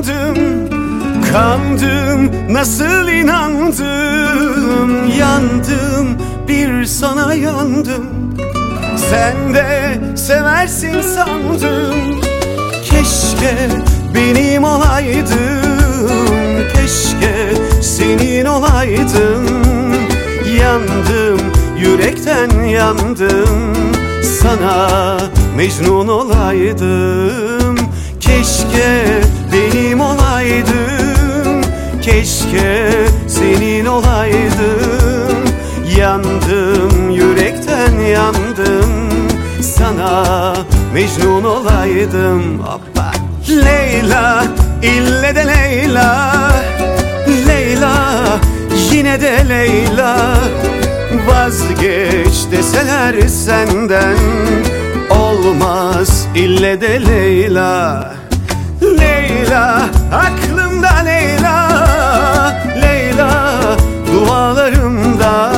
yandım, kandım, nasıl inandım. Yandım, bir sana yandım. Sen de seversin sandım. Keşke benim olaydım, keşke senin olaydım. Yandım, yürekten yandım, sana Mecnun olaydım. Keşke benim olaydım, keşke senin olaydım. Yandım, yürekten yandım, sana Mecnun olaydım. Hoppa. Leyla, ille de Leyla, Leyla, yine de Leyla. Vazgeç deseler senden, olmaz ille de Leyla. Leyla, aklımda Leyla, Leyla, dualarımda.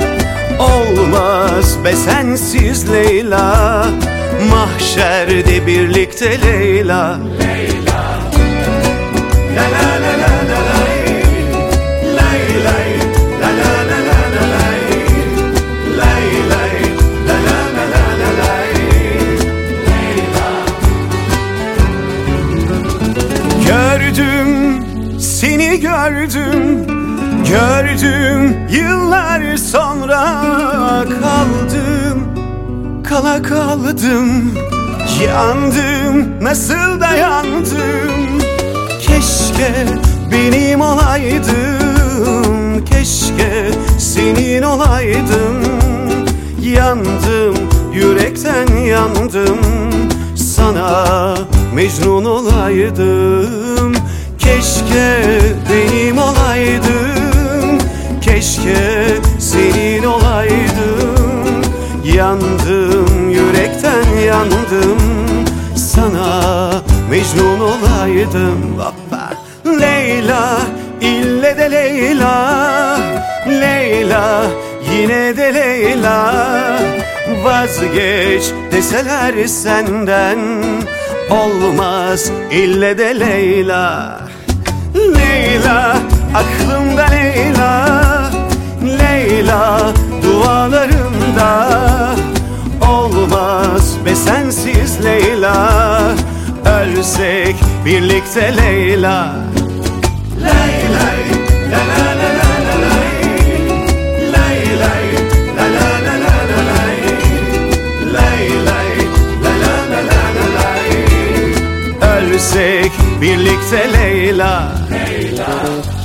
Olmaz be sensiz Leyla, mahşerde birlikte Leyla. Leyla, la la la la la la, lay lay, la la la la la la, lay lay, la la la la la la, Leyla. Gördüm, seni gördüm, gördüm yıllar sonra. Kaldım, kala kaldım, yandım, nasıl dayandım. Keşke benim olaydım, keşke senin olaydım. Yandım, yürekten yandım, sana Mecnun olaydım. Keşke benim olaydım, keşke senin olaydım. Yandım, yürekten yandım, sana Mecnun olaydım. Hoppa. Leyla, ille de Leyla, Leyla, yine de Leyla. Vazgeç deseler senden, olmaz ille de Leyla. Leyla, aklımda Leyla, Leyla, dualarımda. Olmaz be sensiz Leyla, ölsek birlikte Leyla. Lay lay, la la la la la lay, lay lay, la la la la la lay, lay lay, la la la la la lay. Ölsek birlikte Leyla. Leyla.